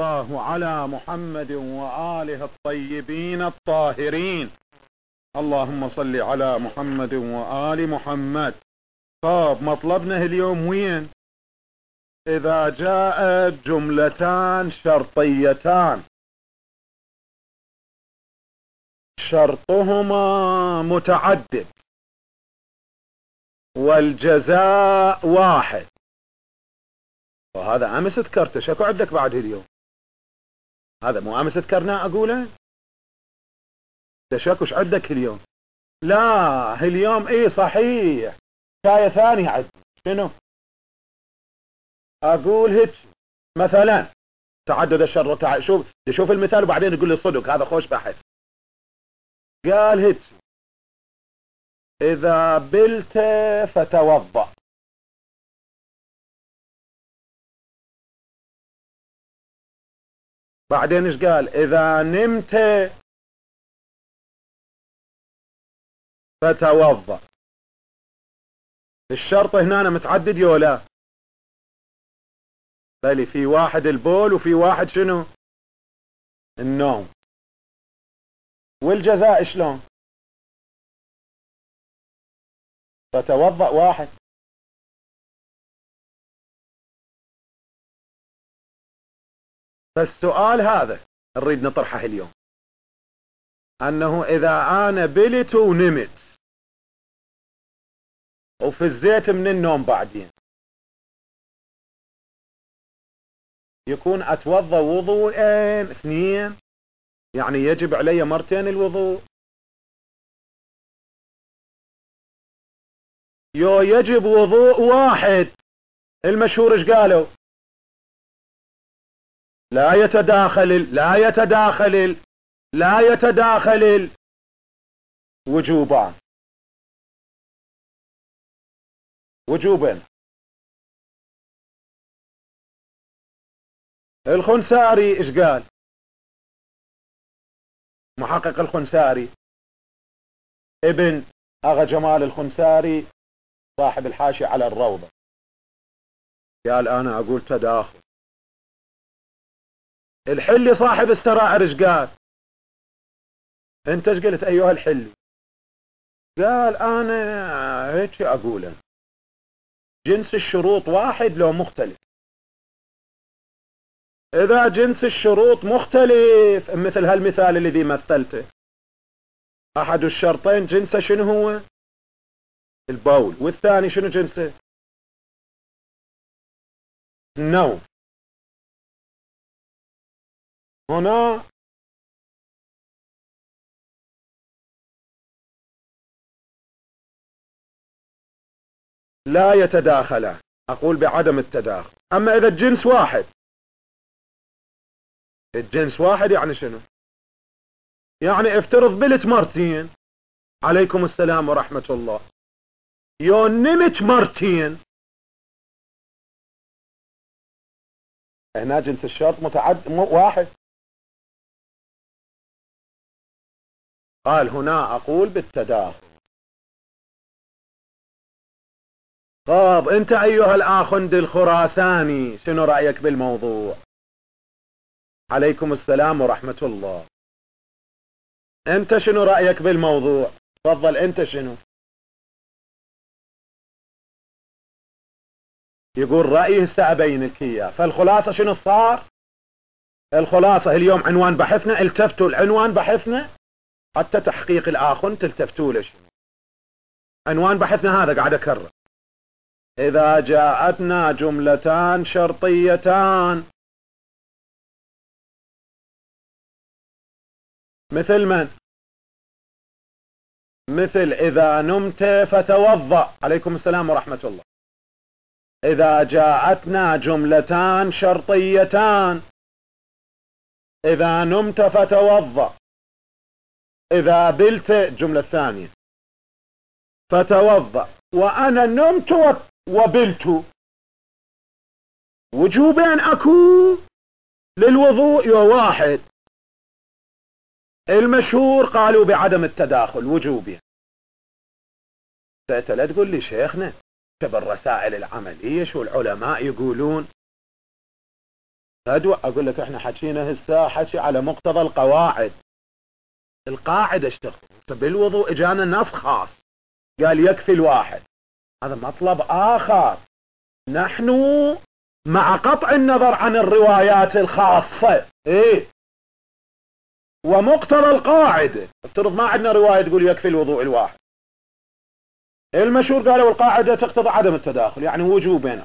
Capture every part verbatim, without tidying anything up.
الله على محمد وآله الطيبين الطاهرين. اللهم صل على محمد وآل محمد. طب مطلبنا اليوم وين؟ إذا جاءت جملتان شرطيتان شرطهما متعدد والجزاء واحد، وهذا أمس ذكرته، شكو عندك بعد اليوم؟ هذا مو أمس ذكرناه أقوله؟ شكوش عندك اليوم؟ لا اليوم ايه صحيح، حكاية ثانية عندي. شنو؟ اقول هيك مثلا تعدد الشر. تع... شوف شوف المثال وبعدين يقول لي صدق، هذا خوش بحث. قال هيك: اذا بلت فتوضأ. بعدين ايش قال؟ اذا نمت فتوضأ. الشرط هنا متعدد ولا؟ بل في واحد البول وفي واحد شنو؟ النوم. والجزاء شلون؟ فتوضأ واحد. فالسؤال هذا نريد نطرحه اليوم، انه اذا انا بلت ونمت وفي الزيت من النوم بعدين، يكون اتوضا وضوءين اثنين، يعني يجب علي مرتين الوضوء؟ يو يجب وضوء واحد. المشهور ايش قالوا؟ لا يتداخل لا يتداخل لا يتداخل وجوبان. وجوبين. الخنساري ايش قال؟ محقق الخنساري ابن اغا جمال الخنساري صاحب الحاشية على الروضة، قال انا اقول تداخل. الحلي صاحب السرائر ايش قال؟ انت ايش قلت ايها الحلي؟ قال انا هيك اقوله، جنس الشروط واحد لو مختلف. اذا جنس الشروط مختلف مثل هالمثال الذي مثلته، احد الشرطين جنسه شنو هو؟ البول، والثاني شنو جنسه؟ النوم. هنا لا يتداخلان، اقول بعدم التداخل. اما اذا الجنس واحد، الجنس واحد يعني شنو؟ يعني افترض بلت مرتين، عليكم السلام ورحمة الله، يو نمت مرتين، هنا جنس الشرط متعد واحد. قال هنا اقول بالتداخل. طب انت ايها الاخند الخراساني شنو رأيك بالموضوع؟ عليكم السلام ورحمة الله. انت شنو رأيك بالموضوع؟ تفضل انت شنو؟ يقول رأيه هسه ابينك اياه. فالخلاصة شنو صار؟ الخلاصة اليوم عنوان بحثنا، التفتوا العنوان بحثنا حتى تحقيق الاخن تلتفتوا له. شنو عنوان بحثنا؟ هذا قاعد اكرر: اذا جاءتنا جملتان شرطيتان مثل من؟ مثل اذا نمت فتوضأ. عليكم السلام ورحمة الله. اذا جاءتنا جملتان شرطيتان، اذا نمت فتوضأ، اذا بلت الجملة الثانية فتوضأ، وانا نمت وبلت، وجوبين اكو للوضوء يو واحد. المشهور قالوا بعدم التداخل وجوبين. انت لا تقول لي شيخنا بالرسائل العملية شو العلماء يقولون. أدوى أقول لك إحنا حكينا هسه حكي على مقتضى القواعد. القاعدة اشتغل بالوضوء إجانا نص خاص قال يكفي الواحد، هذا مطلب آخر. نحن مع قطع النظر عن الروايات الخاصة إيه ومقتضى القاعدة، افترض ما عندنا رواية تقول يكفي الوضوء الواحد، المشهور قالوا القاعدة تقتضي عدم التداخل يعني وجوبنا.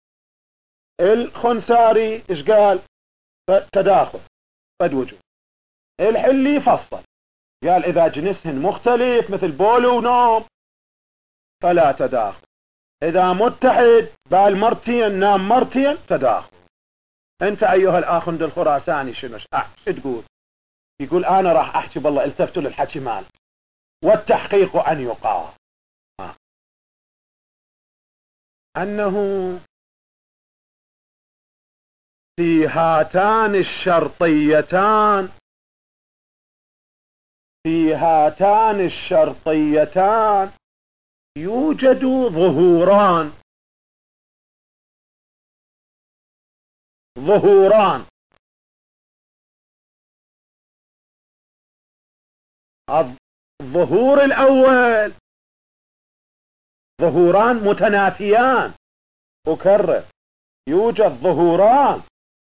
الخنساري ايش قال؟ تداخل قد وجوب. الحلي فصل قال اذا جنسهن مختلف مثل بول ونوم فلا تداخل، اذا متحد بال مرتين نام مرتين تداخل. انت ايها الاخ عند الخراساني شنو شو تقول؟ يقول انا راح احكي بالله التفتوا للحكي مال والتحقيق ان يقال آه. انه في هاتان الشرطيتان في هاتان الشرطيتان يوجد ظهوران ظهوران الظهور الأول ظهوران متنافيان، أكرر يوجد ظهوران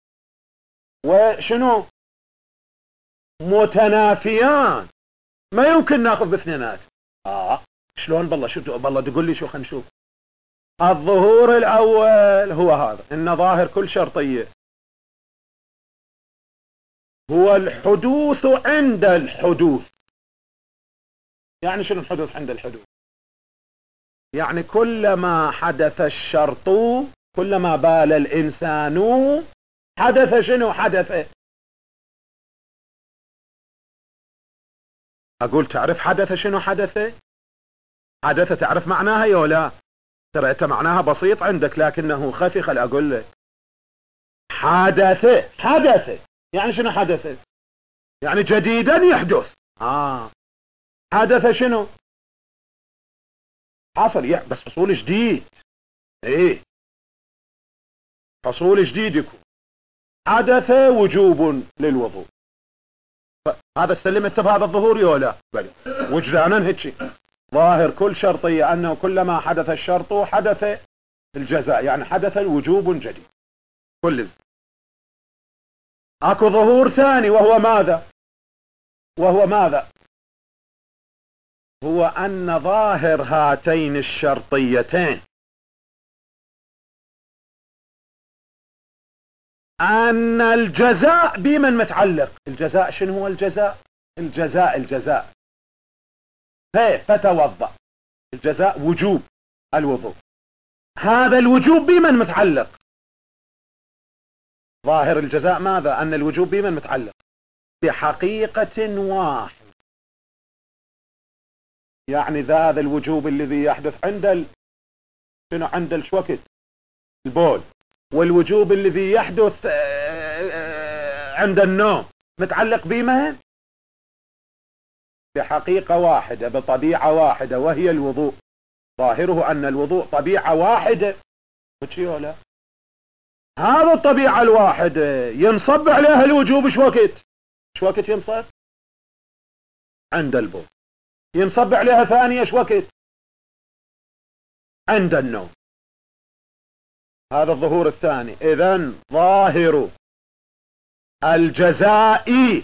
وشنو متنافيان، ما يمكن ناخذ باثنينات. اه شلون بالله؟ شو بالله تقول لي شو؟ خلينا نشوف. الظهور الأول هو هذا إن ظاهر كل شرطية هو الحدوث عند الحدوث. يعني شنو الحدوث عند الحدوث؟ يعني كلما حدث الشرط كلما بال الإنسان حدث شنو حدث. أقول تعرف حدث شنو حدث؟ حدث تعرف معناها يا لا؟ ترى أنت معناها بسيط عندك لكنه خفي. خل أقول لك حدث حدث يعني شنو حدث؟ يعني جديدا يحدث. آه حدث شنو؟ حصل يعني بس حصول جديد. ايه حصول جديد يكون. حدث وجوب للوضوء. هذا استلمت بهذا الظهور يا لا؟ بل وجدانا هيك ظاهر كل شرطية أنه كلما حدث الشرط حدث الجزاء يعني حدث الوجوب جديد كل الزي. اكو ظهور ثاني وهو ماذا؟ وهو ماذا؟ هو أن ظاهر هاتين الشرطيتين أن الجزاء بمن متعلق. الجزاء شنو هو الجزاء؟ الجزاء الجزاء هي فتوضأ، الجزاء وجوب الوضوء. هذا الوجوب بمن متعلق؟ ظاهر الجزاء ماذا؟ أن الوجوب بمن متعلق؟ بحقيقة واحدة. يعني هذا الوجوب الذي يحدث عند ال... شنو عند الشوكت البول، والوجوب الذي يحدث عند النوم متعلق بمن؟ بحقيقة واحدة بطبيعة واحدة وهي الوضوء. ظاهره أن الوضوء طبيعة واحدة. ولا هذا الطبيعة الواحدة ينصب عليها الوجوب شوكت شوكت ينصب عند البول، ينصب عليها ثانية شوكت عند النوم. هذا الظهور الثاني. إذن ظاهر الجزاء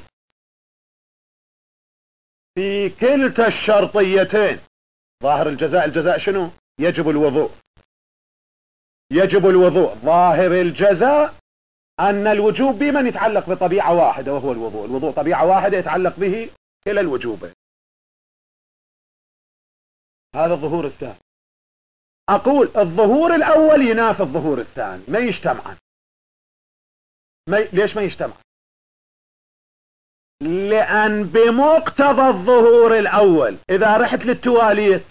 في كلتا الشرطيتين. ظاهر الجزاء الجزاء شنو؟ يجب الوضوء يجب الوضوء. ظاهر الجزاء أن الوجوب بمن يتعلق بطبيعة واحدة وهو الوضوء. الوضوء طبيعة واحدة يتعلق به كلا الوجوبين. هذا الظهور الثاني. أقول الظهور الأول ينافي الظهور الثاني، ما يجتمعان. ما ي... ليش ما يجتمعان؟ لأن بمقتضى الظهور الأول إذا رحت للتواليت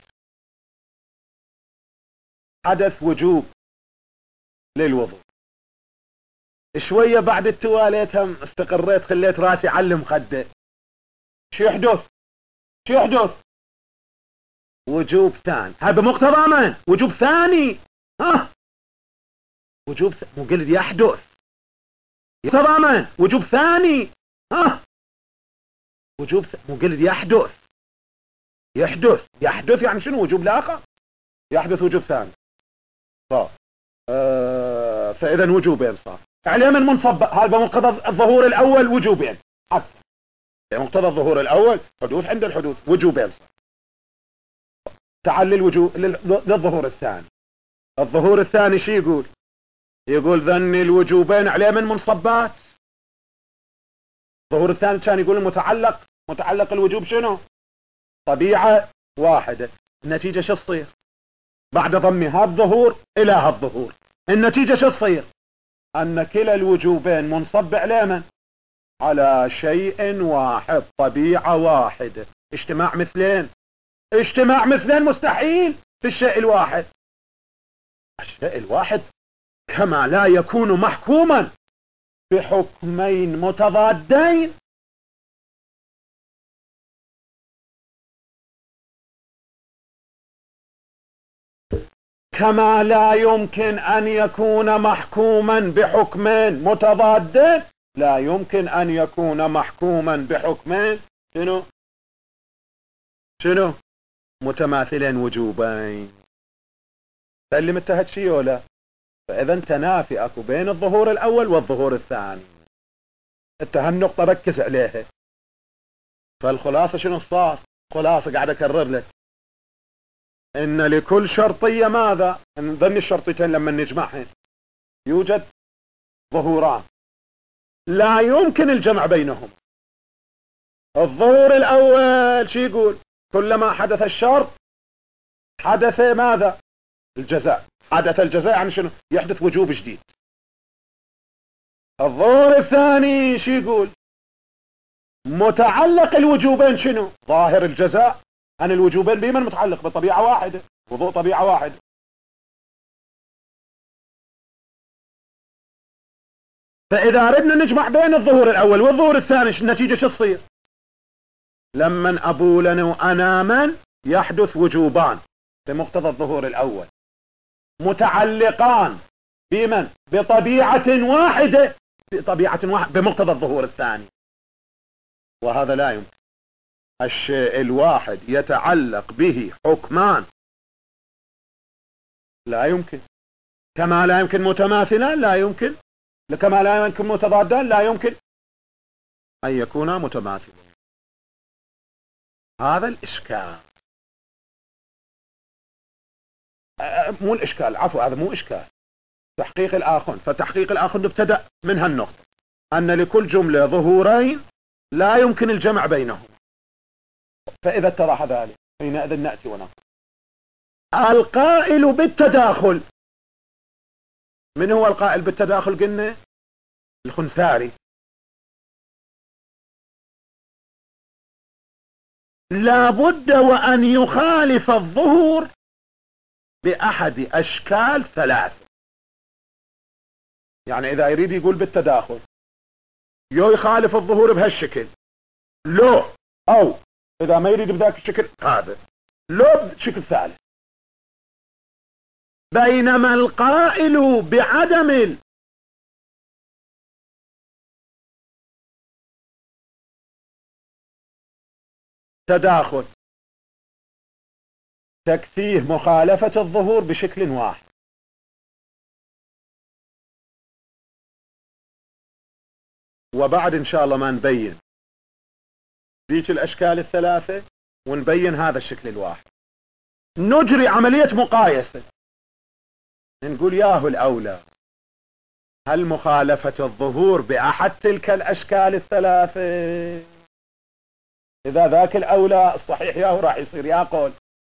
حدث وجوب للوضوء، شوية بعد التواليت هم استقريت خليت راسي علم خده، شو يحدث؟ شو يحدث؟ وجوب ثاني. هذا بمقتضى من؟ وجوب ثاني. ها وجوب ث... مو قلت يحدث يتضامن وجوب ثاني. ها وجوب ث... مو قلت يحدث يحدث يحدث يعني شنو؟ وجوب الآخر يحدث وجوب ثاني. طيب آه فإذا وجوبين صار عليه من منصب. هذا بمقتضى الظهور الأول وجوبين حتى بمقتضى الظهور الأول حدوث عند الحدوث وجوبين صار. تعال للوجوب للظهور الثاني. الظهور الثاني شي يقول؟ يقول ذن الوجوبين عليه من منصبات. الظهور الثاني كان يقول المتعلق متعلق الوجوب شنو؟ طبيعة واحدة. النتيجة شو تصير بعد ضمها الظهور إلى هالظهور؟ النتيجة شو تصير؟ أن كلا الوجوبين منصب على من؟ على شيء واحد طبيعة واحدة. اجتماع مثلين اجتماع مثلين مستحيل في الشيء الواحد. الشيء الواحد كما لا يكون محكوما بحكمين متضادين كما لا يمكن أن يكون محكوما بحكمين متضادين لا يمكن أن يكون محكوما بحكمين شنو شنو متماثلين وجوبين. سلم انتهت شيء ولا؟ فإذا تنافي أكو بين الظهور الأول والظهور الثاني. انت هالنقطة ركز عليها. فالخلاصة شنو صار؟ خلاصة قاعد أكرر لك إن لكل شرطية ماذا؟ إن ضمن الشرطيتين لما نجمعهن يوجد ظهوران لا يمكن الجمع بينهم. الظهور الأول شي يقول؟ كلما حدث الشرط حدث ماذا؟ الجزاء. حدث الجزاء يعني شنو؟ يحدث وجوب جديد. الظهور الثاني شي يقول؟ متعلق الوجوبين شنو؟ ظاهر الجزاء. أن الوجوبين بمن متعلق؟ بطبيعة واحدة، وضوء طبيعة واحدة. فإذا أردنا نجمع بين الظهور الأول والظهور الثاني النتيجة شو تصير؟ لما أبولا وأناما يحدث وجوبان بمقتضى الظهور الأول متعلقان بمن؟ بطبيعة واحدة بطبيعة واحدة بمقتضى الظهور الثاني. وهذا لا يمكن. الشيء الواحد يتعلق به حكمان لا يمكن. كما لا يمكن متماثلان لا يمكن. كما لا يمكن متضادان لا يمكن أن يكونا متماثلين. هذا الإشكال. مو الإشكال عفوا هذا مو إشكال. تحقيق الآخر. فتحقيق الآخر نبتدأ من هالنقطة أن لكل جملة ظهورين لا يمكن الجمع بينهم. فإذا اتضح ذلك حينئذ نأتي ونقول القائل بالتداخل. من هو القائل بالتداخل؟ قلنا الخنثاري. لابد وأن يخالف الظهور بأحد أشكال ثلاثة. يعني إذا يريد يقول بالتداخل يو يخالف الظهور بهالشكل لو، أو إذا ما يريد بذاك الشكل هذا لو بشكل ثالث. بينما القائل بعدم التداخل تكفيه مخالفة الظهور بشكل واحد. وبعد إن شاء الله ما نبين ذيك الأشكال الثلاثة ونبين هذا الشكل الواحد نجري عملية مقايسة. نقول ياهو الأولى هل مخالفة الظهور بأحد تلك الأشكال الثلاثة؟ إذا ذاك الأولى الصحيح ياهو راح يصير يا قول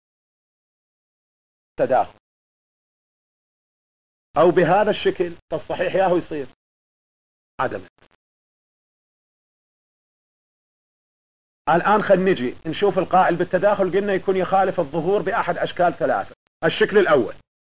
تداخل، أو بهذا الشكل فالصحيح ياهو يصير عدم. الآن خل نجي نشوف القائل بالتداخل. قلنا يكون يخالف الظهور بأحد أشكال ثلاثة. الشكل الأول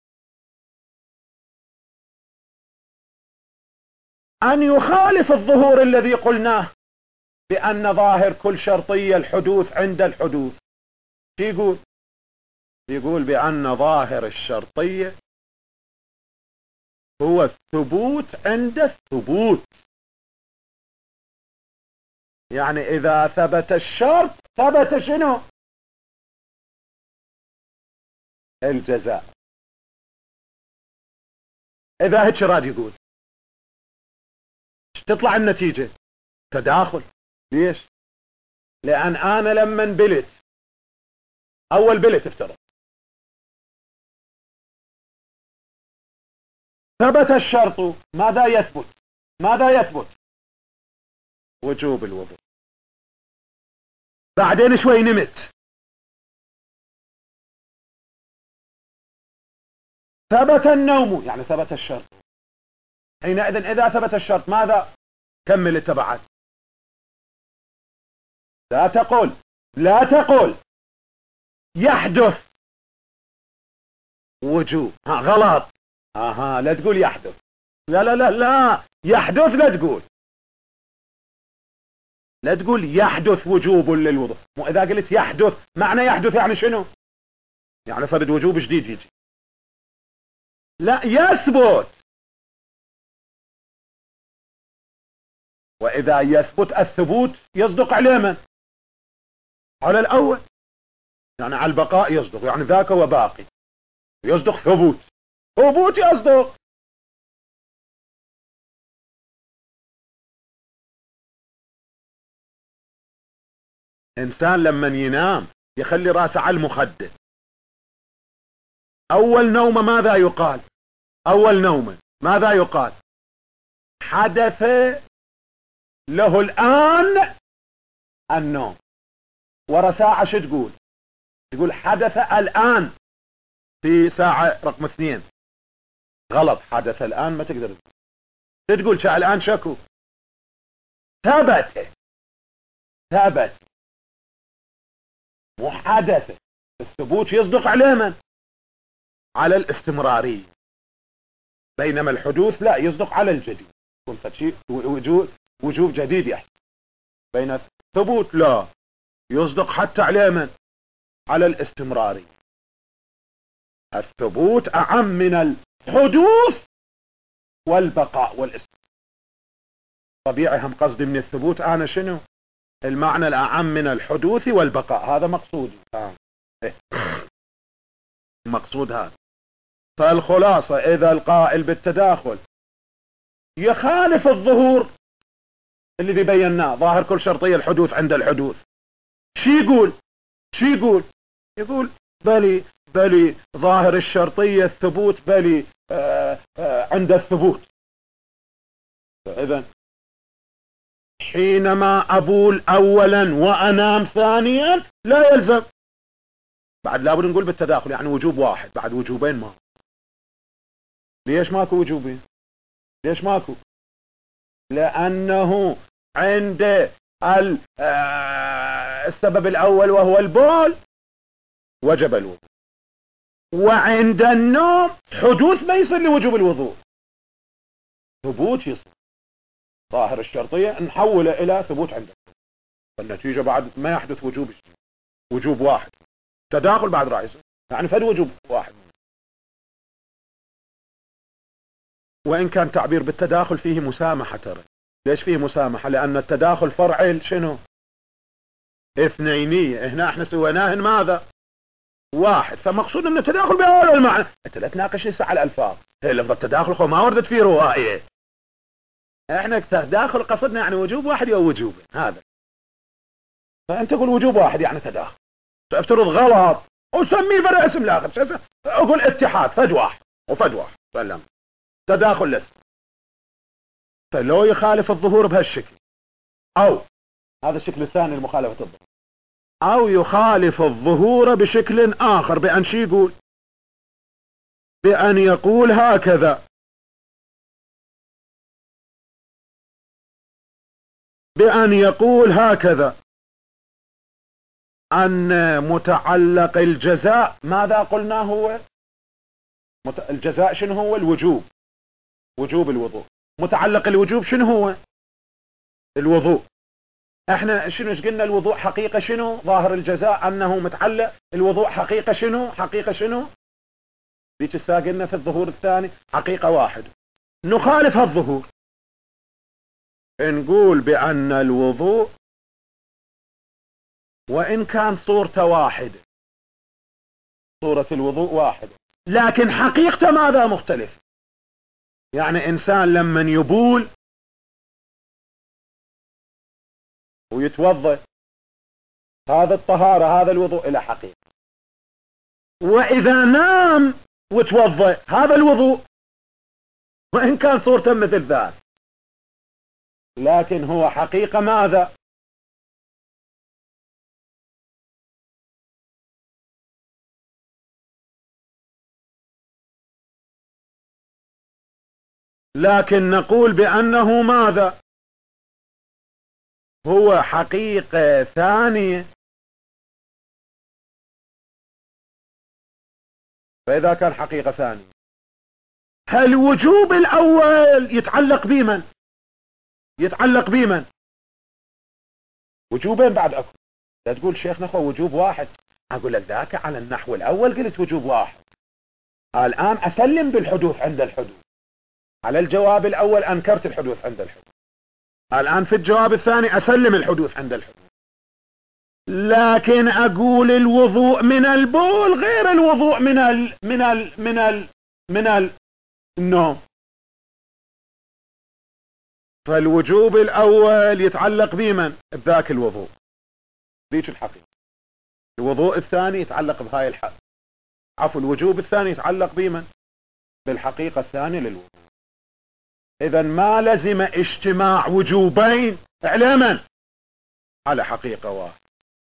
أن يخالف الظهور الذي قلناه بأن ظاهر كل شرطية الحدوث عند الحدوث. يقول يقول بأن ظاهر الشرطية هو الثبوت عند الثبوت. يعني إذا ثبت الشرط ثبت شنو؟ الجزاء. إذا هيك راد يقول تطلع النتيجة تداخل. ليش؟ لأن أنا لما بلت أول بلت افترض ثبت الشرط، ماذا يثبت؟ ماذا يثبت؟ وجوب الوضوء. بعدين شوي نمت ثبت النوم، يعني ثبت الشرط. حينئذ إذا ثبت الشرط ماذا؟ كمل التبعات. لا تقول لا تقول يحدث وجوب، ها غلط. اها لا تقول يحدث، لا لا لا لا يحدث، لا تقول لا تقول يحدث وجوب للوضوء. مو اذا قلت يحدث معنى يحدث يعني شنو؟ يعني فرد وجوب جديد يجي. لا يثبت. واذا يثبت الثبوت يصدق على من؟ على الاول، يعني على البقاء يصدق، يعني ذاك وباقي يصدق ثبوت، ثبوت يصدق. انسان لما ينام يخلي راسه على المخدة، اول نومه ماذا يقال؟ اول نومه ماذا يقال؟ حدث له الان النوم. ورا ساعة شو تقول؟ تقول حدث الان في ساعة رقم اثنين. غلط، حدث الان ما تقدر تقول شاء الان شكو. ثبت ثبت محدث. الثبوت يصدق على من؟ على الاستمرارية، بينما الحدوث لا يصدق على الجديد. كنت شيء وجوب وجوب جديد يحصل، بين الثبوت لا يصدق حتى على من؟ على الاستمرارية. الثبوت أعم من الحدوث والبقاء والاستمرار. طبيعي هم قصدي من الثبوت أنا شنو؟ المعنى الأعم من الحدوث والبقاء، هذا مقصودي. آه. مقصود هذا. فالخلاصة إذا القائل بالتداخل يخالف الظهور الذي بيناه، ظاهر كل شرطية الحدوث عند الحدوث، شي يقول؟ شي يقول؟ يقول بلي بلي ظاهر الشرطية الثبوت، بلي آآ آآ عند الثبوت. إذن حينما أبول أولا وأنام ثانيا لا يلزم. بعد لابد نقول بالتداخل يعني وجوب واحد بعد وجوبين. ما ليش ماكو وجوبين؟ ليش ماكو؟ لأنه عند السبب الأول وهو البول وجب الوضوء، وعند النوم حدوث ما يصير لوجوب الوضوء، ثبوت يصير. ظاهر الشرطية نحوله إلى ثبوت عنده، فالنتيجة بعد ما يحدث وجوب وجوب واحد. تداخل بعد راح يصير يعني فد وجوب واحد. وإن كان تعبير بالتداخل فيه مسامحة. ترى ليش فيه مسامحة؟ لأن التداخل فرع شنو؟ اثنينية. هنا احنا سويناهن ماذا؟ واحد. فمقصود من التداخل بهذا المعنى. انت لا تناقش لسه على الألفاظ. هي لفظ التداخل خو ما وردت فيه رواية. احنا التداخل قصدنا يعني وجوب واحد او وجوب هذا. فانت تقول وجوب واحد يعني تداخل، افترض غلط وسميه بلا اسم الاخر، اقول اتحاد فد واحد وفد واحد سلم تداخل لسه. فلو يخالف الظهور بهالشكل، او هذا الشكل الثاني المخالفة الظهور، او يخالف الظهور بشكل اخر بان شي يقول؟ بان يقول هكذا، بان يقول هكذا ان متعلق الجزاء ماذا قلنا هو؟ الجزاء شنو هو؟ الوجوب، وجوب الوضوء. متعلق الوجوب شنو هو؟ الوضوء. احنا شنو قلنا؟ الوضوء حقيقة شنو؟ ظاهر الجزاء انه متعلق الوضوء حقيقة شنو؟ حقيقة شنو؟ ديك الساعة قلنا في الظهور الثاني حقيقة واحد. نخالف هالظهور، نقول بان الوضوء وإن كان صورته واحدة، صورة الوضوء واحدة، لكن حقيقته ماذا مختلف. يعني إنسان لما يبول ويتوضأ، هذا الطهارة، هذا الوضوء إلى حقيقة. وإذا نام وتوضأ، هذا الوضوء، وإن كان صورته مثل ذات، لكن هو حقيقة ماذا؟ لكن نقول بأنه ماذا؟ هو حقيقة ثانية. فإذا كان حقيقة ثانية، هل وجوب الأول يتعلق بمن؟ يتعلق بمن؟ وجوبين بعد أكو. لا تقول شيخنا خو وجوب واحد. أقول لك ذاك على النحو الأول قلت وجوب واحد، الآن أسلم بالحدوث عند الحدوث. على الجواب الأول أنكرت الحدوث عند الحدوث، الآن في الجواب الثاني أسلم الحدوث عند الحدوث. لكن أقول الوضوء من البول غير الوضوء من ال من ال من ال من ال النوم. فالوجوب الأول يتعلق بمن؟ بذاك الوضوء، ذيك الحقيقة. الوضوء الثاني يتعلق بهاي الحق، عفوا الوجوب الثاني يتعلق بمن؟ بالحقيقة الثانية للوضوء. إذا ما لزم اجتماع وجوبين على من؟ على حقيقة واحدة.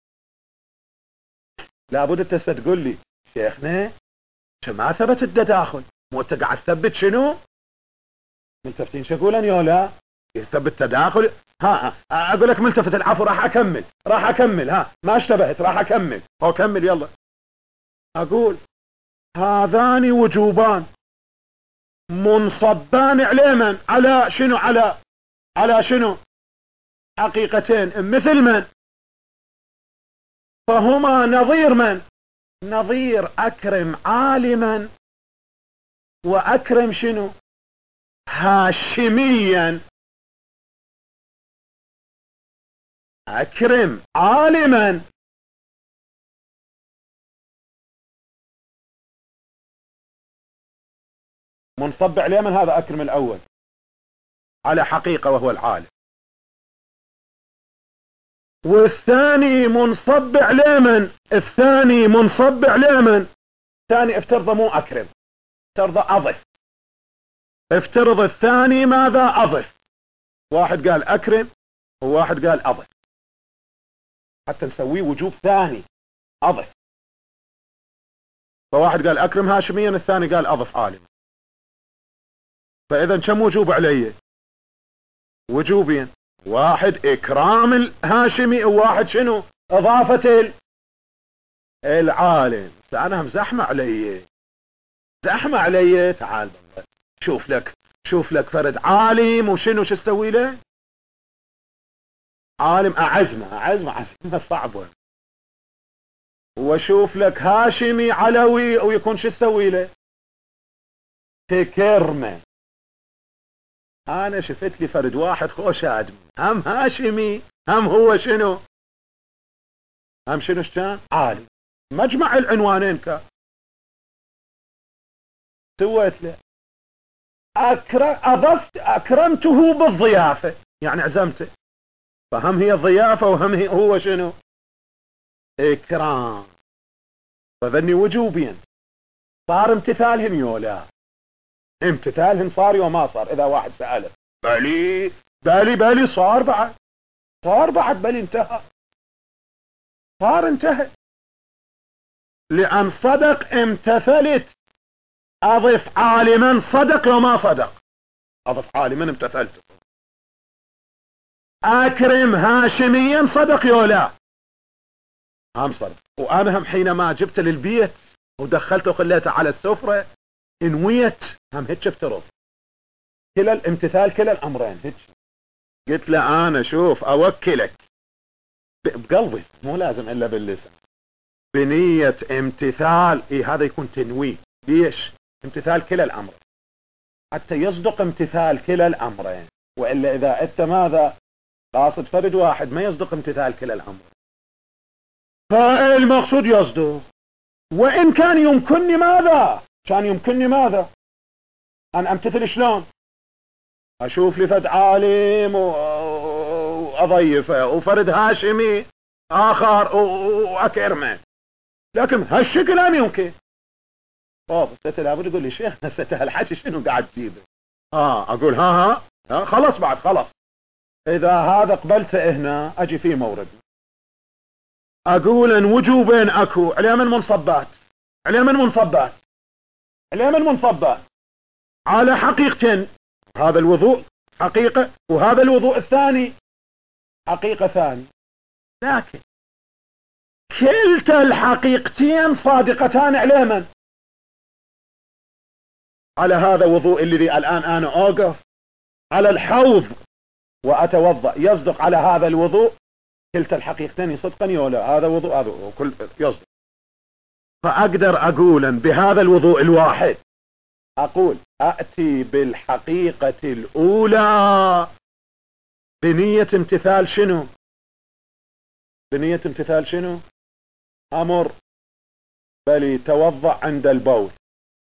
لابد انت تقول لي شيخنا ما ثبت التداخل، مو انت قاعد تثبت شنو؟ ملتفتين شكولا يولا يثبت تداخل. ها اقول لك ملتفت، العفو راح اكمل راح اكمل ها ما اشتبهت راح اكمل او كمل يلا. اقول هذان وجوبان منصبان على من؟ على شنو؟ على على شنو؟ حقيقتين مثل من؟ فهما نظير من؟ نظير أكرم عالما وأكرم شنو؟ هاشميا. أكرم عالما منصب عليه من؟ هذا أكرم الأول على حقيقة وهو العالم، والثاني منصب عليه من؟ الثاني منصب عليه من؟ الثاني افترض مو أكرم، افترض أضف. افترض الثاني ماذا؟ أضف. واحد قال أكرم وواحد قال أضف، حتى نسويه وجوب ثاني أضف. فواحد قال أكرم هاشميا، الثاني قال أضف عالم. فإذا كم وجوب علي؟ وجوبين، واحد إكرام الهاشمي وواحد شنو؟ إضافة العالم. أنا هم زحمة علي زحمة علي. تعال شوف لك شوف لك فرد عالم وشنو شو تسوي له؟ عالم أعزمه أعزمه أعزمه صعبة. وشوف لك هاشمي علوي ويكون شو تسوي له؟ تكرمه. أنا شفت لي فرد واحد خوش آدمي، هم هاشمي هم هو شنو؟ هم شنو كان؟ عالم. مجمع العنوانين كان. سويت له أكرم أضفت أكرمته بالضيافة، يعني عزمته، فهم هي الضيافة وهم هي هو شنو؟ إكرام. فذني وجوبين. صار امتثالهم يولا؟ امتثالهم صار وما صار؟ إذا واحد سأله بلي بلي بلي صار بعد صار بعد بلي انتهى صار انتهى، لأن صدق امتثلت. أضف عالما صدق وما صدق، أضف عالما امتثلت. أكرم هاشميا صدق يولا؟ هم صدق. وأنا هم حينما جبت للبيت ودخلته وخليته على السفرة انويت هم هيك افترض كلا الامتثال كلا الأمرين هيك. قلت له أنا شوف أوكلك بقلبي مو لازم إلا باللسان بنية امتثال. إيه هذا يكون تنويه. ليش؟ امتثال كلا الأمرين حتى يصدق امتثال كلا الأمرين. وإلا إذا أنت ماذا قاصد فرد واحد ما يصدق امتثال كلا الأمرين. فالمقصود يصدق. وإن كان يمكنني ماذا كان يمكنني ماذا أن أمتثل شلون؟ أشوف لي فد عالم وأضيفه وفرد هاشمي آخر وأكرمه، لكن هالشكل لا يمكن. طب ستلابد يقول لي شيخ نسيت هالحكي شنو قاعد تجيبه؟ اه اقول ها ها, ها خلص بعد خلص. اذا هذا قبلته هنا اجي في مورد اقول ان وجوبين اكو عليه من منصبات عليه من منصبات عليه من منصبات على حقيقتين، هذا الوضوء حقيقة وهذا الوضوء الثاني حقيقة ثاني، لكن كلتا الحقيقتين صادقتان على من؟ على هذا وضوء الذي الآن أنا أوقف على الحوض وأتوضأ يصدق على هذا الوضوء كلتا الحقيقتين صدقا ولا هذا وضوء هذا وكل يصدق. فأقدر أقولا بهذا الوضوء الواحد أقول أأتي بالحقيقة الأولى بنية امتثال شنو؟ بنية امتثال شنو؟ أمر بل توضأ عند البول،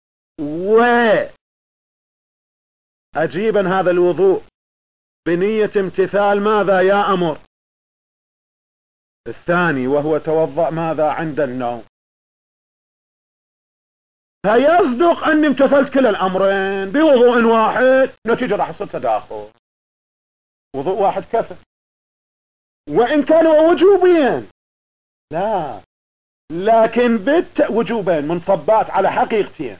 وأجيبا هذا الوضوء بنية امتثال ماذا يا أمر؟ الثاني وهو توضأ ماذا عند النوم. فيصدق أني امتثلت كلا الأمرين بوضوء واحد، نتيجة راح يصير تداخل. وضوء واحد كفى، وإن كانوا وجوبين لا، لكن بت وجوبين منصبات على حقيقتين،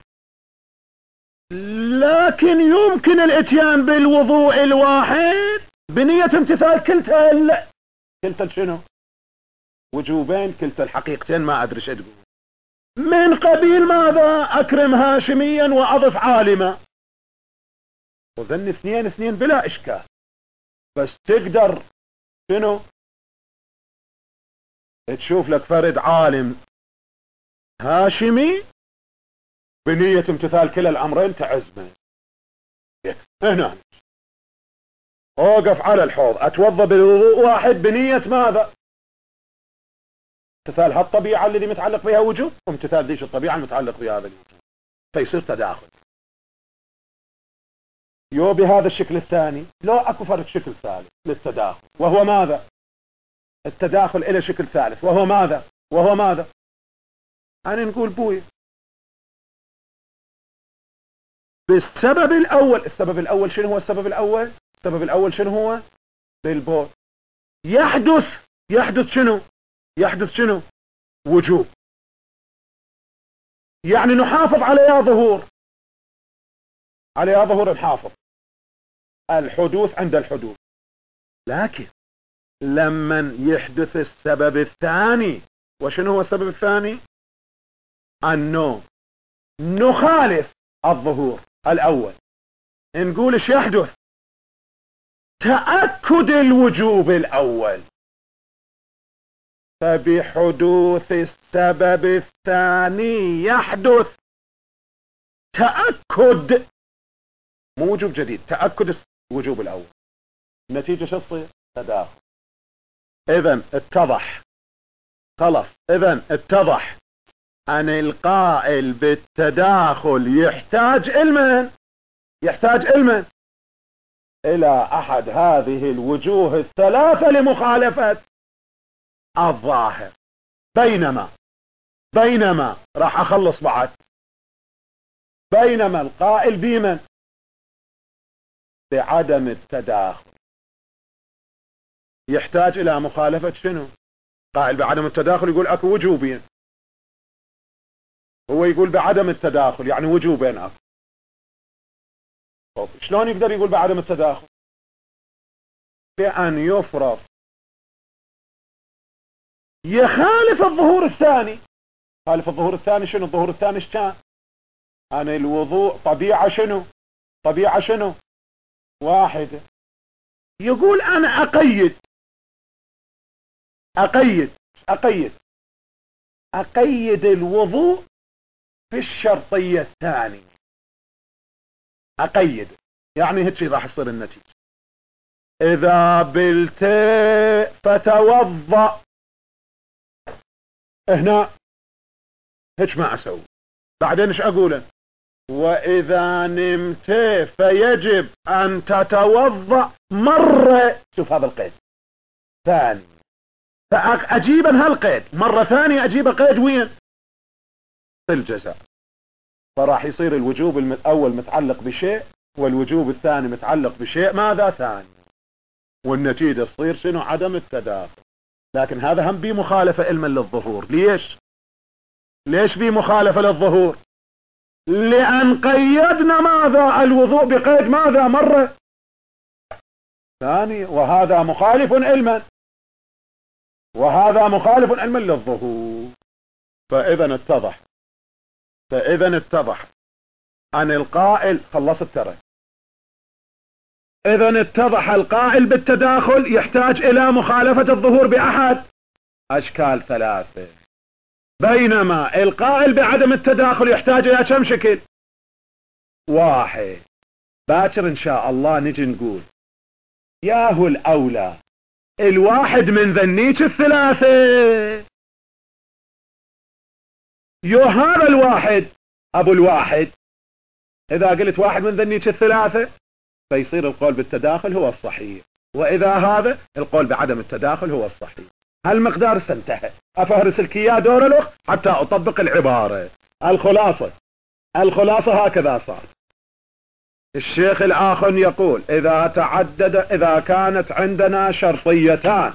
لكن يمكن الاتيان بالوضوء الواحد بنية امتثال كلتا ال... كلتا شنو؟ وجوبين كلتا الحقيقتين، ما أدري شو تقول. من قبيل ماذا؟ أكرم هاشميا وأضف عالما، وذن اثنين اثنين بلا إشكال، بس تقدر شنو؟ تشوف لك فرد عالم هاشمي بنية امتثال كلا الأمرين تعزمه هنا، أوقف على الحوض أتوضى بوضوء واحد بنية ماذا؟ امتثال هالطبيعة الذي متعلق بها وجوب، وامتثال ديش الطبيعة المتعلق بها هذا الوجوب، فيصير تداخل. يو بهذا الشكل الثاني لو أكو فرد شكل ثالث للتداخل، وهو ماذا؟ التداخل إلى شكل ثالث، وهو ماذا؟ وهو ماذا؟ أنا نقول بوي بالسبب الأول. السبب الأول شنو هو السبب الأول؟ السبب الأول شنو هو؟ بالبول. يحدث يحدث شنو؟ يحدث شنو؟ وجوب. يعني نحافظ على يا ظهور، على يا ظهور نحافظ الحدوث عند الحدوث، لكن لما يحدث السبب الثاني، وشنو هو السبب الثاني؟ أنه نخالف الظهور الأول، نقول ايش يحدث؟ تأكد الوجوب الأول، فبحدوث السبب الثاني يحدث تأكد، مو وجوب جديد، تأكد الوجوب الأول، النتيجة شو تصير؟ تداخل. إذن اتضح، خلص إذن اتضح أن القائل بالتداخل يحتاج علما، يحتاج علما إلى أحد هذه الوجوه الثلاثة لمخالفة الظاهر. بينما بينما راح أخلص بعد، بينما القائل بمن؟ بعدم التداخل يحتاج إلى مخالفة شنو؟ قائل بعدم التداخل يقول أكو وجوبين، هو يقول بعدم التداخل يعني وجوبين أكو. طب شلون يقدر يقول بعدم التداخل؟ بأن يفرض يخالف الظهور الثاني. خالف الظهور الثاني شنو؟ الظهور الثاني ايش كان؟ أنا الوضوء طبيعة شنو؟ طبيعة شنو؟ واحدة. يقول أنا أقيد أقيد أقيد أقيد الوضوء في الشرطية الثانية، أقيد يعني هيك راح يصير النتيجة. إذا بلت فتوضأ هنا هيك ما اسوي. بعدين ايش اقوله؟ واذا نمت فيجب ان تتوضأ مرة. شوف هذا القيد ثاني، فاجيب هالقيد مرة ثانية، اجيب قيد وين؟ في الجزاء. فراح يصير الوجوب الاول متعلق بشيء، والوجوب الثاني متعلق بشيء ماذا ثاني، والنتيجة تصير شنو؟ عدم التداخل. لكن هذا هم بي مخالفة علما للظهور. ليش؟ ليش بي مخالفة للظهور؟ لأن قيدنا ماذا؟ الوضوء بقيد ماذا؟ مرة ثاني، وهذا مخالف علما، وهذا مخالف علما للظهور. فإذا اتضح فإذا اتضح أن القائل خلصت ترى. إذا اتضح القائل بالتداخل يحتاج إلى مخالفة الظهور بأحد أشكال ثلاثة، بينما القائل بعدم التداخل يحتاج إلى كم شكل؟ واحد. باكر إن شاء الله نجي نقول ياهو الأولى الواحد من ذنيك الثلاثة. يو هذا الواحد أبو الواحد، إذا قلت واحد من ذنيك الثلاثة فيصير القول بالتداخل هو الصحيح، وإذا هذا القول بعدم التداخل هو الصحيح. هالمقدار سنتهى. أفهرس لك إياه دور الأخ حتى أطبق العبارة. الخلاصة الخلاصة هكذا صار. الشيخ الآخر يقول إذا تعدد إذا كانت عندنا شرطيتان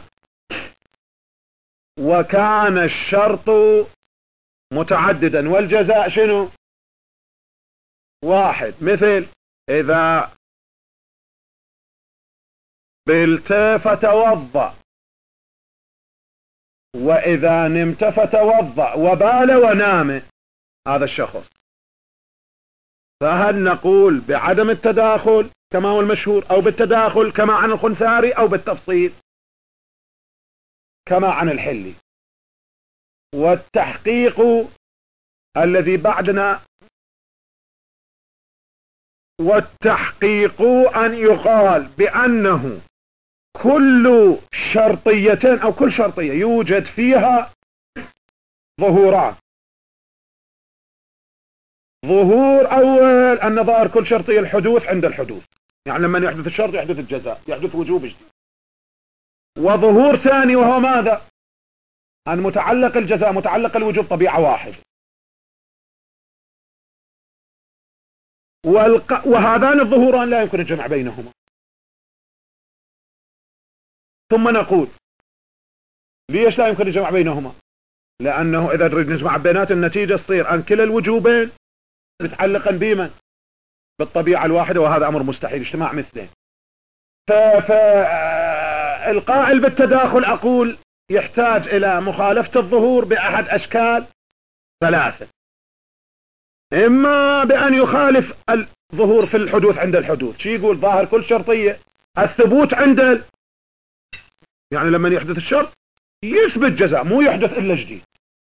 وكان الشرط متعددا والجزاء شنو؟ واحد. مثل إذا بلت فتوضأ، وإذا نمت فتوضأ، وبال ونام هذا الشخص، فهل نقول بعدم التداخل كما هو المشهور، أو بالتداخل كما عن الخنساري، أو بالتفصيل كما عن الحلي؟ والتحقيق الذي بعدنا والتحقيق أن يقال بأنه كل شرطيتين أو كل شرطية يوجد فيها ظهوران. ظهور أول أن ظاهر كل شرطية الحدوث عند الحدوث، يعني لما يحدث الشرط يحدث الجزاء، يحدث وجوب جديد. وظهور ثاني وهو ماذا؟ أن متعلق الجزاء متعلق الوجوب طبيعة واحدة. والق... وهذان الظهوران لا يمكن الجمع بينهما. ثم نقول ليش لا يمكن الجمع بينهما؟ لأنه إذا نريد نجمع بينات النتيجة تصير أن كلا الوجوبين متعلقا بمن؟ بالطبيعة الواحدة، وهذا أمر مستحيل اجتماع مثلين. فالقائل بالتداخل أقول يحتاج إلى مخالفة الظهور بأحد أشكال ثلاثة، إما بأن يخالف الظهور في الحدوث عند الحدوث. شي يقول ظاهر كل شرطية الثبوت عند ال... يعني لما يحدث الشرط يثبت جزاء، مو يحدث إلا جديد.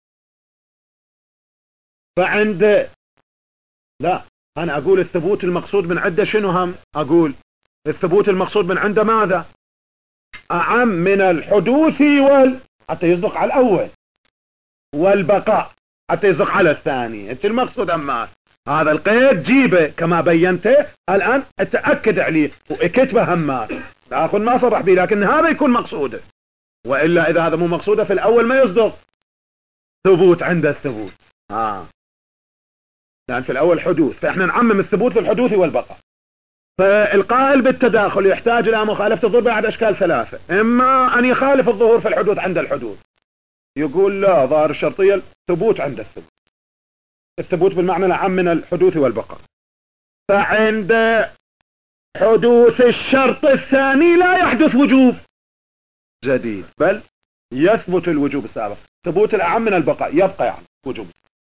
فعند لا، أنا أقول الثبوت المقصود من عنده شنو؟ هم أقول الثبوت المقصود من عنده ماذا؟ أعم من الحدوث وال حتى يصدق على الأول، والبقاء حتى يصدق على الثاني. انت المقصود أما هذا القيد جيبه كما بينته الآن اتأكد عليه وكتبه همات. الآخر ما صرح به، لكن هذا يكون مقصوده، وإلا إذا هذا مو مقصوده في الأول ما يصدق ثبوت عند الثبوت. آه. لأن في الأول حدوث، فإحنا نعمم الثبوت في الحدوث والبقاء. فالقائل بالتداخل يحتاج إلى مخالفة الظهور بعد أشكال ثلاثة، إما أن يخالف الظهور في الحدوث عند الحدوث، يقول لا ظاهر الشرطية الثبوت عند الثبوت، الثبوت بالمعنى العام من الحدوث والبقاء. فعند حدوث الشرط الثاني لا يحدث وجوب جديد، بل يثبت الوجوب السابق. ثبوت الأعم من البقاء، يبقى يعني وجوب.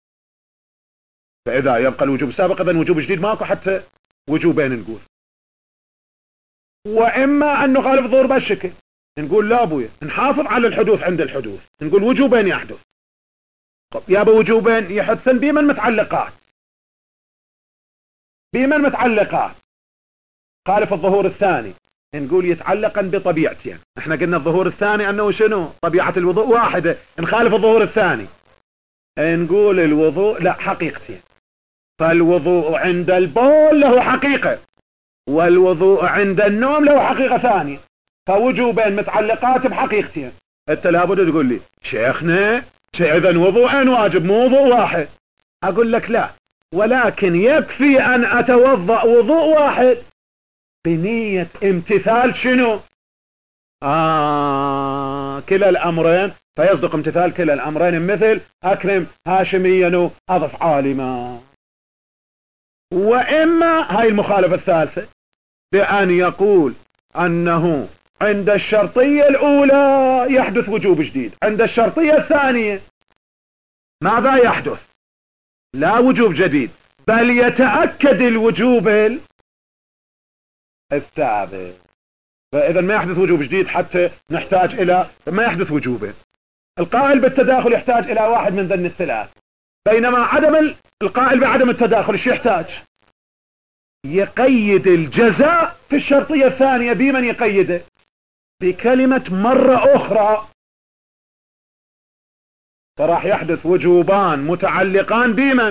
فإذا يبقى الوجوب السابق إذن وجوب جديد ماكو حتى وجوبين نقول. وإما أن نخالف الظهور بالشكل، نقول لا أبويا نحافظ على الحدوث عند الحدوث، نقول وجوبين يحدث. يابا وجوبين يحدثن بمن متعلقات بمن متعلقات خالف الظهور الثاني، نقول يتعلقا بطبيعتين. احنا قلنا الظهور الثاني أنه شنو؟ طبيعة الوضوء واحدة، نخالف الظهور الثاني نقول الوضوء لا حقيقتين. فالوضوء عند البول له حقيقة، والوضوء عند النوم له حقيقة ثانية، فوجوبين متعلقات بحقيقتين. انت لابد تقول لي شيخنا اذا وضوءين واجب مو وضوء واحد. اقول لك لا، ولكن يكفي ان اتوضأ وضوء واحد بنية امتثال شنو؟ آه كلا الامرين، فيصدق امتثال كلا الامرين، مثل اكرم هاشميا اضف عالما. واما هاي المخالفة الثالثة بان يقول انه عند الشرطية الاولى يحدث وجوب جديد، عند الشرطية الثانية ماذا يحدث؟ لا وجوب جديد، بل يتأكد الوجوب الثابت. فاذا ما يحدث وجوب جديد حتى نحتاج الى ما يحدث وجوبه. القائل بالتداخل يحتاج الى واحد من ذن الثلاث، بينما عدم القائل بعدم التداخل ايش يحتاج؟ يقيد الجزاء في الشرطية الثانية. بمن يقيده؟ بكلمة مرة اخرى، فراح يحدث وجوبان متعلقان بمن؟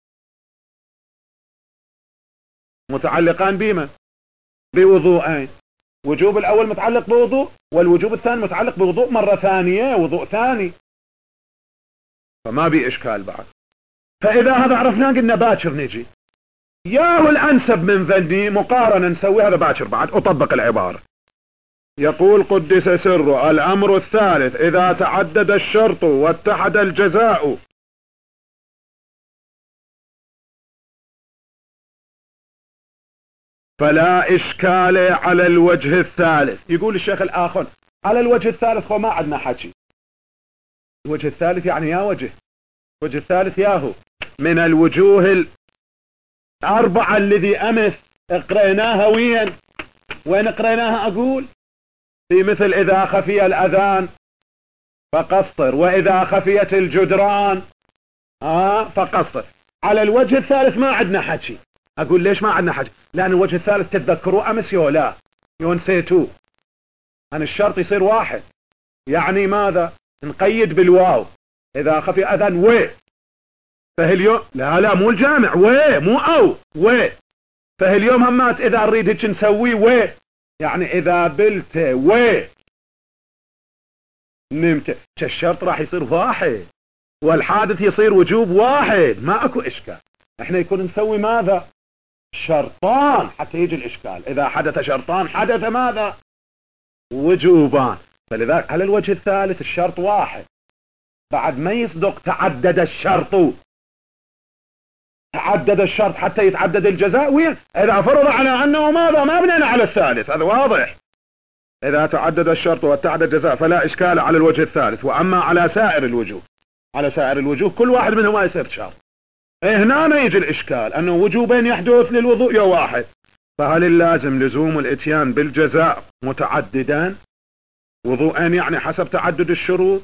متعلقان بمن؟ بوضوءين. وجوب الاول متعلق بوضوء، والوجوب الثاني متعلق بوضوء مرة ثانية، وضوء ثاني، فما بي اشكال بعد. فاذا هذا عرفناه قلنا باكر نجي ياهو الانسب من ذني مقارنة نسوي هذا باكر بعد اطبق العبارة. يقول قدس سره: الامر الثالث اذا تعدد الشرط واتحد الجزاء فلا اشكال على الوجه الثالث. يقول الشيخ الاخر على الوجه الثالث هو ما عندنا حكي. الوجه الثالث يعني يا وجه الوجه الثالث ياهو من الوجوه الاربعة الذي امس اقريناها. وين وين اقريناها؟ اقول في مثل اذا خفي الاذان فقصر، واذا خفيت الجدران آه فقصر. على الوجه الثالث ما عندنا حكي. اقول ليش ما عندنا حكي؟ لان الوجه الثالث تتذكروا امس يو لا يو نسيتوه. ان الشرط يصير واحد، يعني ماذا؟ نقيد بالواو اذا خفي اذان و، فهاليوم لا لا مو الجامع و مو او و، فهاليوم همات اذا نريد هيك نسوي و، يعني اذا بلت و نمت الشرط راح يصير واحد، والحادث يصير وجوب واحد، ما اكو اشكال. احنا يكون نسوي ماذا؟ شرطان حتى يجي الاشكال. اذا حدث شرطان حدث ماذا؟ وجوبان. فلذلك على الوجه الثالث الشرط واحد، بعد ما يصدق تعدد الشرط، تعدد الشرط حتى يتعدد الجزاء. وين اذا فرض على انه ماذا؟ ما بنينا على الثالث، هذا واضح. اذا تعدد الشرط واتحد الجزاء فلا اشكال على الوجه الثالث. واما على سائر الوجوه، على سائر الوجوه كل واحد منهما يصير شرط. هنا يجي الاشكال انه وجوبين يحدث للوضوء يا واحد، فهل اللازم لزوم الاتيان بالجزاء متعددان؟ وضوءين يعني حسب تعدد الشروط.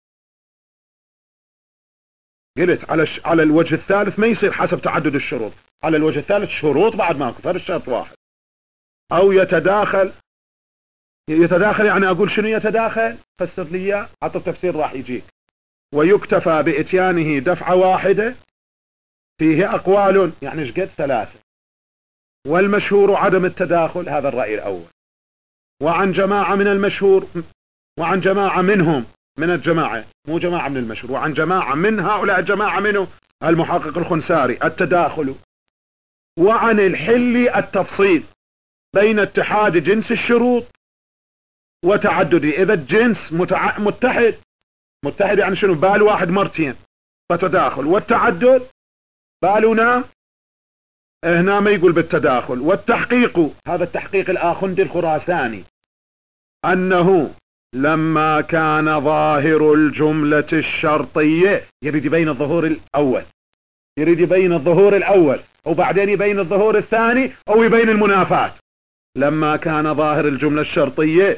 قلت على ش... على الوجه الثالث ما يصير حسب تعدد الشروط، على الوجه الثالث شروط بعد ماكو، فهذا الشرط واحد. او يتداخل. يتداخل يعني اقول شنو يتداخل؟ فسر لي اياه، حط التفسير راح يجيك. ويكتفى باتيانه دفعة واحدة، فيه اقوال يعني ايش قد؟ ثلاثة. والمشهور عدم التداخل، هذا الرأي الاول. وعن جماعة من المشهور، وعن جماعة منهم من الجماعة، مو جماعة من المشهور، وعن جماعة من هؤلاء الجماعة منه المحقق الخنساري التداخل. وعن الحل التفصيل بين اتحاد جنس الشروط وتعدد. اذا الجنس متع... متحد متحد يعني شنو؟ بال واحد مرتين فتداخل، والتعدد بالنا هنا ما يقول بالتداخل. والتحقيق، هذا التحقيق الآخندي الخراساني، انه لما كان ظاهر الجملة الشرطية، يريد يبين الظهور الاول، يريد يبين الظهور الاول وبعدين يبين الظهور الثاني او يبين المنافاة. لما كان ظاهر الجملة الشرطية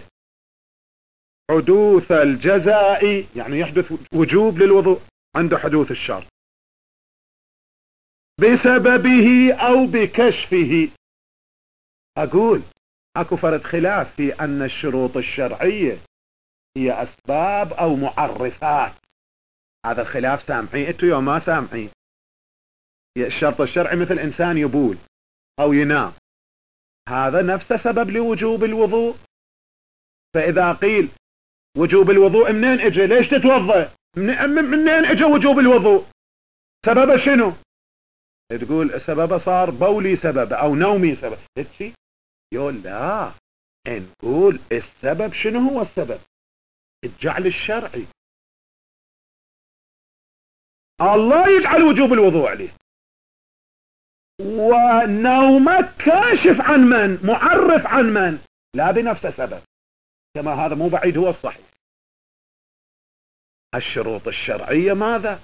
حدوث الجزاء، يعني يحدث وجوب للوضوء عند حدوث الشرط بسببه او بكشفه. اقول اكو فرد خلاف في ان الشروط الشرعية هي اسباب او معرفات. هذا الخلاف سامحين انتوا يوم ما سامحين. الشرط الشرعي مثل انسان يبول او ينام، هذا نفسه سبب لوجوب الوضوء. فاذا قيل وجوب الوضوء منين اجى؟ ليش تتوضا؟ منين اجى وجوب الوضوء؟ سببه شنو؟ تقول سببه صار بولي سبب او نومي سبب. يقول لا، نقول السبب شنو هو السبب؟ الجعل الشرعي. الله يجعل وجوب الوضوء عليه، ونومك كاشف عن من؟ معرف عن من؟ لا بنفس سبب. كما هذا مو بعيد هو الصحيح. الشروط الشرعية ماذا؟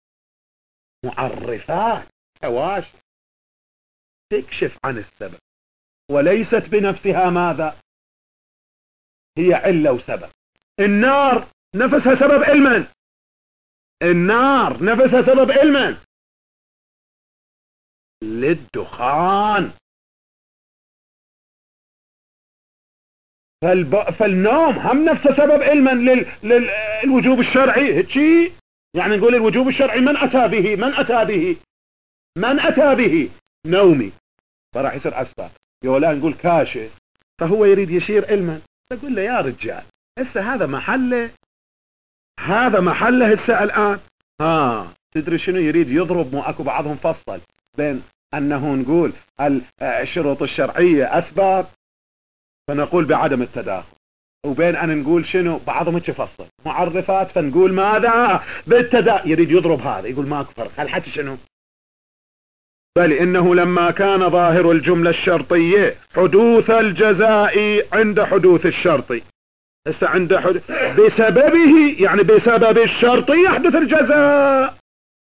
معرفات حواشي تكشف عن السبب، وليست بنفسها ماذا؟ هي علة وسبب. النار نفسها سبب علما، النار نفسها سبب علما للدخان. فالب... فالنوم هم نفسه سبب علما لل... للوجوب الشرعي. هيك يعني نقول الوجوب الشرعي من أتى به؟ من أتى به؟ من أتى به؟ نومي، فراح يصير أسباب. يولا نقول كاشف، فهو يريد يشير علما. تقول له يا رجال هسه هذا محله، هذا محله هسه الآن. ها تدري شنو يريد يضرب؟ مو اكو بعضهم فصل بين انه نقول الشروط الشرعية اسباب فنقول بعدم التداخل، وبين ان نقول شنو بعضهم هيك فصل معرفات فنقول ماذا؟ بالتداخل. يريد يضرب هذا، يقول ماكو فرق. هالحكي شنو؟ بل انه لما كان ظاهر الجملة الشرطية حدوث الجزاء عند حدوث الشرط، هسه عند حدوث بسببه، يعني بسبب الشرط يحدث الجزاء.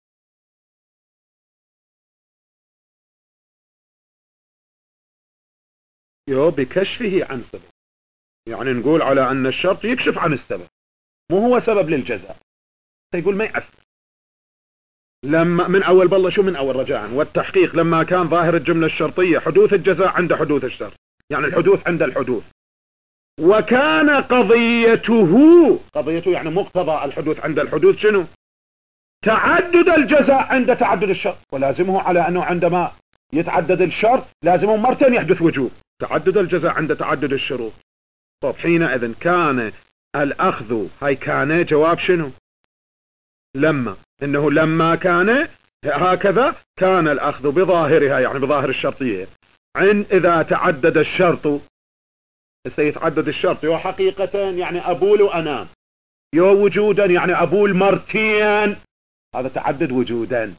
يو بكشفه عن سبب، يعني نقول على ان الشرط يكشف عن السبب، مو هو سبب للجزاء. يقول ما يأثر. لما من اول بالله شو من اول رجاء والتحقيق لما كان ظاهر الجملة الشرطية حدوث الجزاء عند حدوث الشرط، يعني الحدوث عند الحدوث. وكان قضيته، قضيته يعني مقتضى الحدوث عند الحدوث شنو؟ تعدد الجزاء عند تعدد الشرط، ولازمه على انه عندما يتعدد الشرط لازمه مرتين يحدث وجوب. تعدد الجزاء عند تعدد الشروط. طب حينئذ كان الاخذ، هاي كان جواب شنو؟ لما، انه لما كان هكذا كان الاخذ بظاهرها، يعني بظاهر الشرطية، عند اذا تعدد الشرط. سيتعدد الشرط يو حقيقة يعني ابول وانام، يو وجودا يعني ابول مرتين، هذا تعدد وجودا.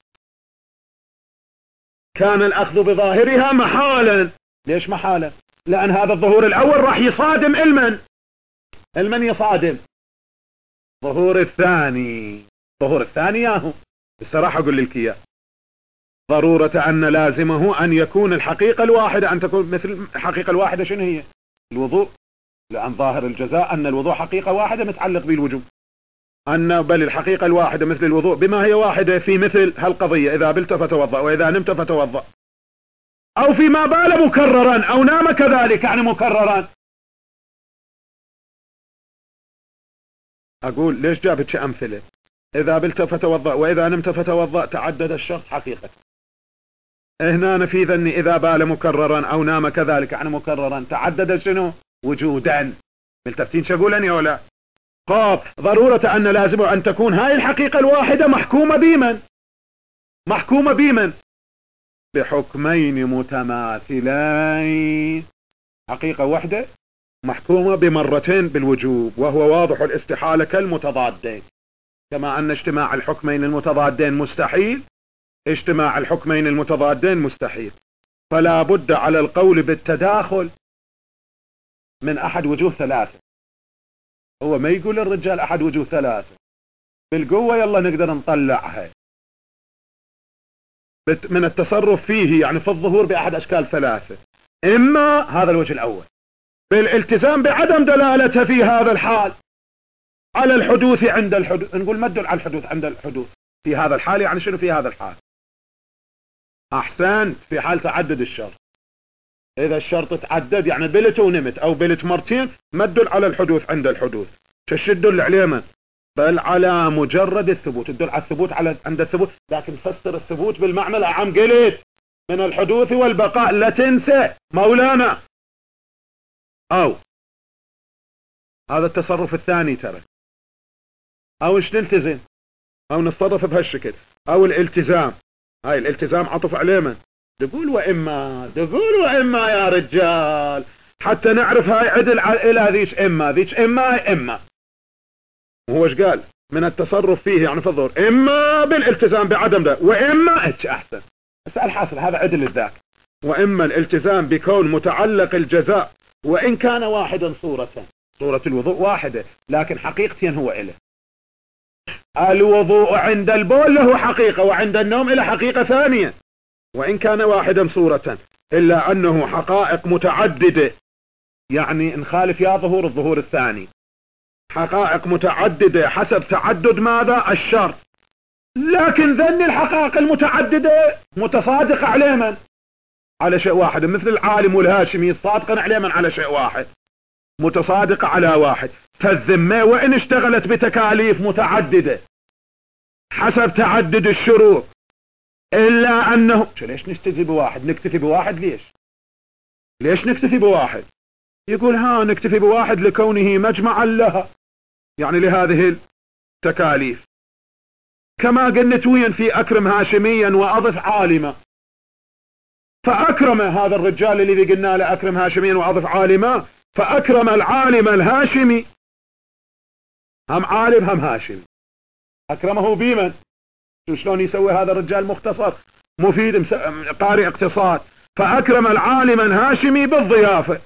كان الاخذ بظاهرها محالا. ليش محالا؟ لان هذا الظهور الاول راح يصادم علما، علما يصادم ظهور الثاني. ظهور الثاني ياهو الصراحة اقول لك اياه، ضرورة ان لازمه ان يكون الحقيقة الواحدة، ان تكون مثل الحقيقة الواحدة. شنو هي؟ الوضوء، لان ظاهر الجزاء ان الوضوء حقيقة واحدة متعلق بالوجوب، ان بل الحقيقة الواحدة مثل الوضوء بما هي واحدة في مثل هالقضية، اذا بلت فتوضأ واذا نمت فتوضأ، او فيما بال مكررا او نام كذلك يعني مكررا. اقول ليش جابت امثلة؟ اذا بلت فتوضأ واذا نمت فتوضأ تعدد الشرط حقيقة. هنا في ذني اذا بال مكررا او نام كذلك يعني مكررا تعدد شنو؟ وجودا. ملتفتين شقولن يا ولا؟ قاب ضرورة ان لازم ان تكون هاي الحقيقة الواحدة محكومة بمن؟ محكومة بمن؟ بحكمين متماثلين. حقيقة واحدة محكومة بمرتين بالوجوب، وهو واضح الاستحالة كالمتضادين. كما ان اجتماع الحكمين المتضادين مستحيل، اجتماع الحكمين المتضادين مستحيل. فلا بد على القول بالتداخل من احد وجوه ثلاثة. هو ما يقول الرجال احد وجوه ثلاثة بالقوة، يلا نقدر نطلعها من التصرف فيه، يعني في الظهور باحد اشكال ثلاثة. اما هذا الوجه الاول بالالتزام بعدم دلالته في هذا الحال على الحدوث عند الحدوث، نقول ما تدل على الحدوث عند الحدوث في هذا الحال، يعني شنو في هذا الحال؟ احسنت، في حال تعدد الشرط. اذا الشرط تعدد يعني بلت ونمت او بلت مرتين ما تدل على الحدوث عند الحدوث. شو تدل عليه؟ من بل على مجرد الثبوت، تدل على الثبوت على عند الثبوت، لكن فسر الثبوت بالمعنى الأعم. قلت من الحدوث والبقاء، لا تنسى مولانا. أو هذا التصرف الثاني ترى، أو إيش نلتزم، أو نتصرف بهالشكل، أو الالتزام. هاي الالتزام عطف عليه من؟ تقول وإما، تقول وإما يا رجال، حتى نعرف هاي عدل إلى ذيش إما، ذيش إما إما. وهو إيش قال؟ من التصرف فيه يعني في الظهور، إما بالالتزام بعدم ده، وإما إتش أحسن. بس الحاصل هذا عدل الذاك. وإما الالتزام بكون متعلق الجزاء وإن كان واحدا صورة، صورة الوضوء واحدة لكن حقيقتين هو إله. الوضوء عند البول له حقيقة، وعند النوم له حقيقة ثانية، وإن كان واحدا صورة، إلا أنه حقائق متعددة. يعني نخالف يا ظهور الظهور الثاني، حقائق متعددة حسب تعدد ماذا؟ الشرط. لكن ذن الحقائق المتعددة متصادقة على من؟ على شيء واحد، مثل العالم والهاشمي الصادقا على من؟ على شيء واحد، متصادقة على واحد. فالذمة وإن اشتغلت بتكاليف متعددة حسب تعدد الشروط، إلا أنه ليش نكتفي بواحد؟ نكتفي بواحد ليش؟ ليش نكتفي بواحد؟ يقول ها نكتفي بواحد لكونه مجمعا لها، يعني لهذه التكاليف. كما قلنا توين في أكرم هاشميا وأضف عالما، فأكرم هذا الرجال الذي قلنا له أكرم هاشميا وأضف عالما، فأكرم العالم الهاشمي، هم عالم هم هاشمي، أكرمه بمن؟ شلون يسوي هذا الرجال؟ مختصر مفيد قارئ اقتصاد. فأكرم العالم الهاشمي بالضيافة،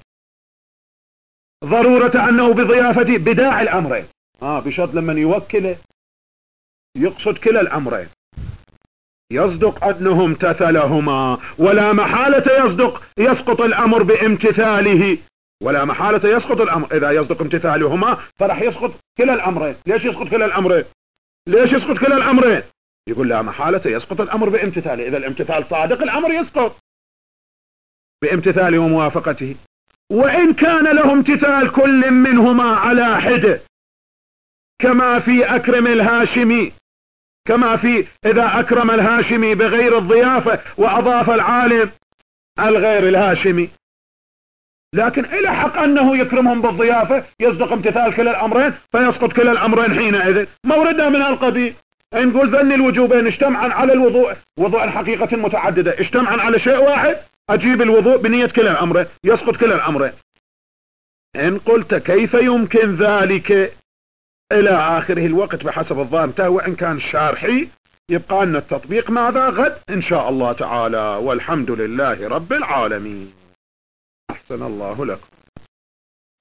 ضرورة أنه بضيافته بداعي الأمرين. آه بشرط لما يوكله يقصد كلا الأمرين، يصدق أنه امتثلهما، ولا محالة يصدق يسقط الأمر بامتثاله، ولا محالة يسقط الأمر. إذا يصدق امتثالهما فراح يسقط كلا الأمرين. ليش يسقط كلا الأمرين؟ ليش يسقط كلا الأمرين؟ يقول لا محالة يسقط الأمر بامتثاله. إذا الامتثال صادق الأمر يسقط بامتثاله وموافقته. وإن كان له امتثال كل منهما على حدة، كما في أكرم الهاشمي، كما في إذا أكرم الهاشمي بغير الضيافة وأضاف العالم الغير الهاشمي، لكن إلى حق أنه يكرمهم بالضيافة يصدق امتثال كلا الأمرين، فيسقط كلا الأمرين حينئذ. موردنا من القبيل نقول ذن الوجوبين اجتمعا على الوضوء، وضوء حقيقة متعددة، اجتمعا على شيء واحد، أجيب الوضوء بنية كلا الأمرين، يسقط كلا الأمرين. إن قلت كيف يمكن ذلك إلى آخره الوقت بحسب الظاهر، وإن كان شارحي يبقى لنا التطبيق ماذا غد إن شاء الله تعالى، والحمد لله رب العالمين. أحسن الله لكم.